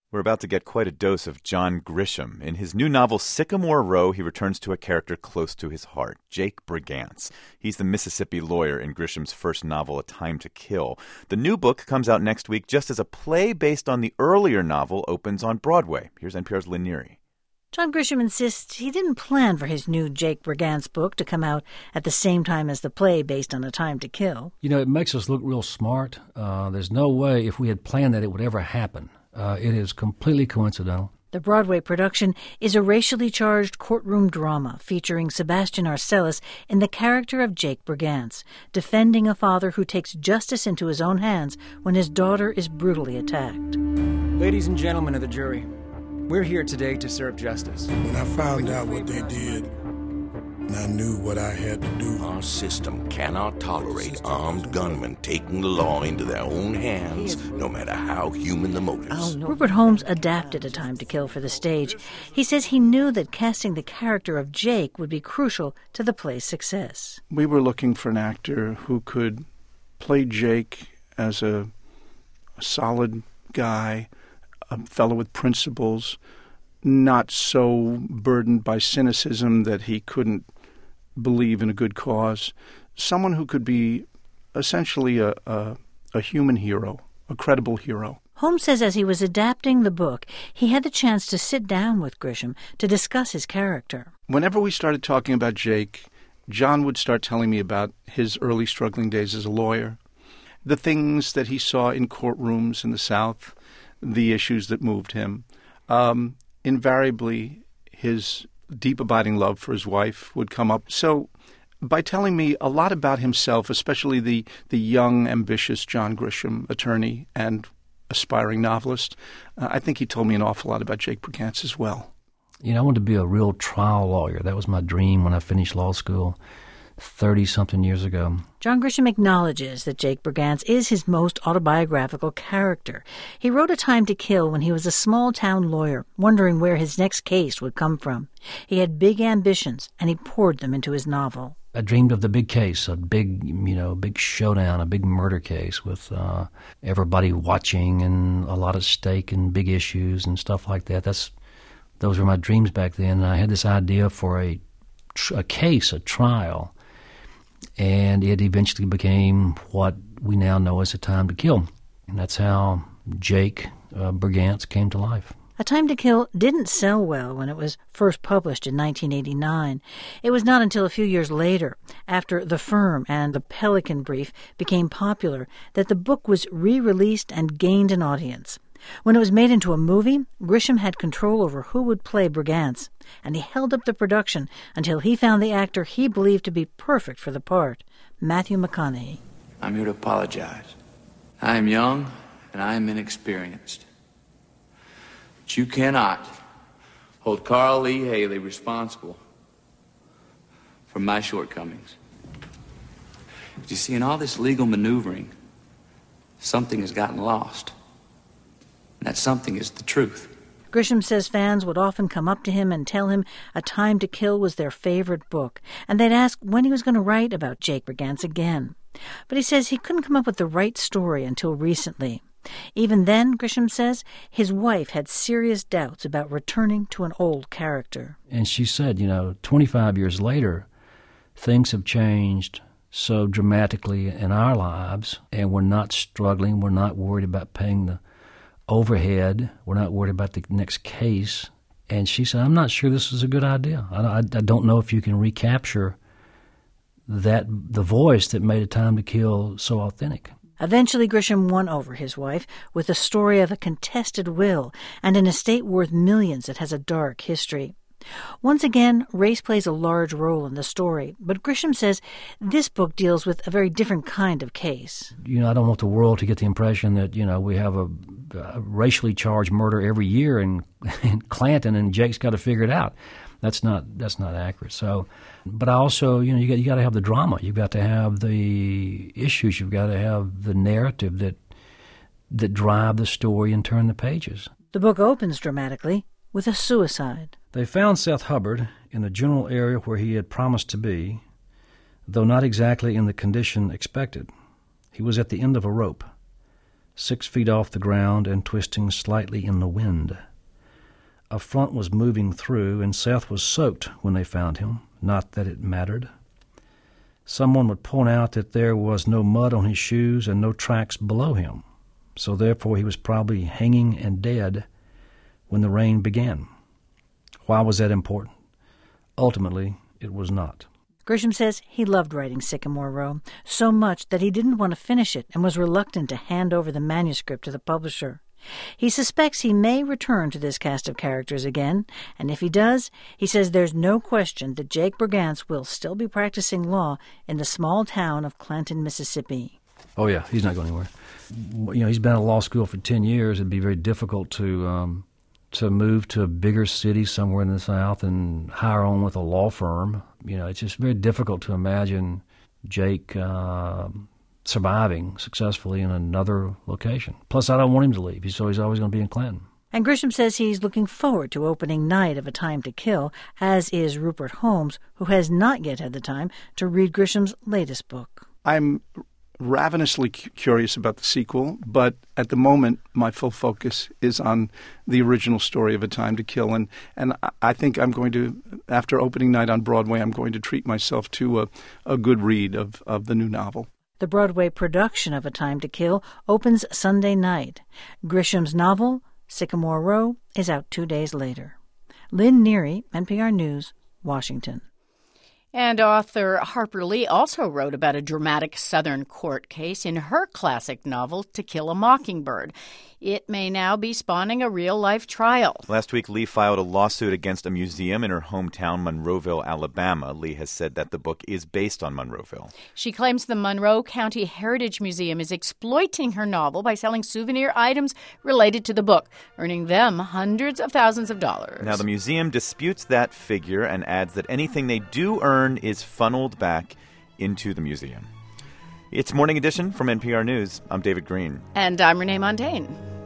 We're about to get quite a dose of John Grisham. In his new novel, Sycamore Row, he returns to a character close to his heart, Jake Brigance. He's the Mississippi lawyer in Grisham's first novel, A Time to Kill. The new book comes out next week just as a play based on the earlier novel opens on Broadway. Here's NPR's Lynn Neary. John Grisham insists he didn't plan for his new Jake Brigance book to come out at the same time as the play based on A Time to Kill. You know, it makes us look real smart. There's no way if we had planned that it would ever happen. It is completely coincidental. The Broadway production is a racially charged courtroom drama featuring Sebastian Arcelus in the character of Jake Brigance, defending a father who takes justice into his own hands when his daughter is brutally attacked. Ladies and gentlemen of the jury, we're here today to serve justice. When I found out what they did, and I knew what I had to do. Our system cannot tolerate armed gunmen taking the law into their own hands, no matter how human the motives. Rupert Holmes adapted A Time to Kill for the stage. He says he knew that casting the character of Jake would be crucial to the play's success. We were looking for an actor who could play Jake as a solid guy, a fellow with principles, not so burdened by cynicism that he couldn't believe in a good cause, someone who could be essentially a human hero, a credible hero. Holmes says as he was adapting the book, he had the chance to sit down with Grisham to discuss his character. Whenever we started talking about Jake, John would start telling me about his early struggling days as a lawyer, the things that he saw in courtrooms in the South, the issues that moved him. Invariably, his deep abiding love for his wife would come up. So by telling me a lot about himself, especially the young, ambitious John Grisham, attorney and aspiring novelist, I think he told me an awful lot about Jake Brigance as well. You know, I wanted to be a real trial lawyer. That was my dream when I finished law school 30-something years ago. John Grisham acknowledges that Jake Brigance is his most autobiographical character. He wrote A Time to Kill when he was a small-town lawyer, wondering where his next case would come from. He had big ambitions, and he poured them into his novel. I dreamed of the big case, a big showdown, a big murder case with everybody watching and a lot at stake and big issues and stuff like that. Those were my dreams back then. And I had this idea for a case, a trial, and it eventually became what we now know as A Time to Kill. And that's how Jake Brigance came to life. A Time to Kill didn't sell well when it was first published in 1989. It was not until a few years later, after The Firm and The Pelican Brief became popular, that the book was re-released and gained an audience. When it was made into a movie, Grisham had control over who would play Brigance, and he held up the production until he found the actor he believed to be perfect for the part, Matthew McConaughey. I'm here to apologize. I am young and I am inexperienced. But you cannot hold Carl Lee Haley responsible for my shortcomings. But you see, in all this legal maneuvering, something has gotten lost. And that something is the truth. Grisham says fans would often come up to him and tell him A Time to Kill was their favorite book, and they'd ask when he was going to write about Jake Brigance again. But he says he couldn't come up with the right story until recently. Even then, Grisham says, his wife had serious doubts about returning to an old character. And she said, 25 years later, things have changed so dramatically in our lives, and we're not struggling, we're not worried about paying the overhead. We're not worried about the next case. And she said, I'm not sure this is a good idea. I don't know if you can recapture the voice that made A Time to Kill so authentic. Eventually, Grisham won over his wife with a story of a contested will and an estate worth millions that has a dark history. Once again, race plays a large role in the story, but Grisham says this book deals with a very different kind of case. I don't want the world to get the impression that, we have a racially charged murder every year in Clanton and Jake's got to figure it out. That's not accurate. So, but I also, you got to have the drama. You've got to have the issues. You've got to have the narrative that drive the story and turn the pages. The book opens dramatically with a suicide. They found Seth Hubbard in the general area where he had promised to be, though not exactly in the condition expected. He was at the end of a rope. 6 feet off the ground and twisting slightly in the wind. A front was moving through, and Seth was soaked when they found him, not that it mattered. Someone would point out that there was no mud on his shoes and no tracks below him, so therefore he was probably hanging and dead when the rain began. Why was that important? Ultimately, it was not. Grisham says he loved writing Sycamore Row, so much that he didn't want to finish it and was reluctant to hand over the manuscript to the publisher. He suspects he may return to this cast of characters again, and if he does, he says there's no question that Jake Brigance will still be practicing law in the small town of Clanton, Mississippi. Oh, yeah, he's not going anywhere. You know, he's been at law school for 10 years. It'd be very difficult to move to a bigger city somewhere in the South and hire on with a law firm. You know, it's just very difficult to imagine Jake surviving successfully in another location. Plus, I don't want him to leave, so he's always going to be in Clanton. And Grisham says he's looking forward to opening night of A Time to Kill, as is Rupert Holmes, who has not yet had the time to read Grisham's latest book. I'm ravenously curious about the sequel, but at the moment, my full focus is on the original story of A Time to Kill. And I think I'm going to, after opening night on Broadway, I'm going to treat myself to a good read of the new novel. The Broadway production of A Time to Kill opens Sunday night. Grisham's novel, Sycamore Row, is out 2 days later. Lynn Neary, NPR News, Washington. And author Harper Lee also wrote about a dramatic Southern court case in her classic novel, To Kill a Mockingbird. It may now be spawning a real-life trial. Last week, Lee filed a lawsuit against a museum in her hometown, Monroeville, Alabama. Lee has said that the book is based on Monroeville. She claims the Monroe County Heritage Museum is exploiting her novel by selling souvenir items related to the book, earning them hundreds of thousands of dollars. Now, the museum disputes that figure and adds that anything they do earn is funneled back into the museum. It's Morning Edition from NPR News. I'm David Green. And I'm Renee Montaigne.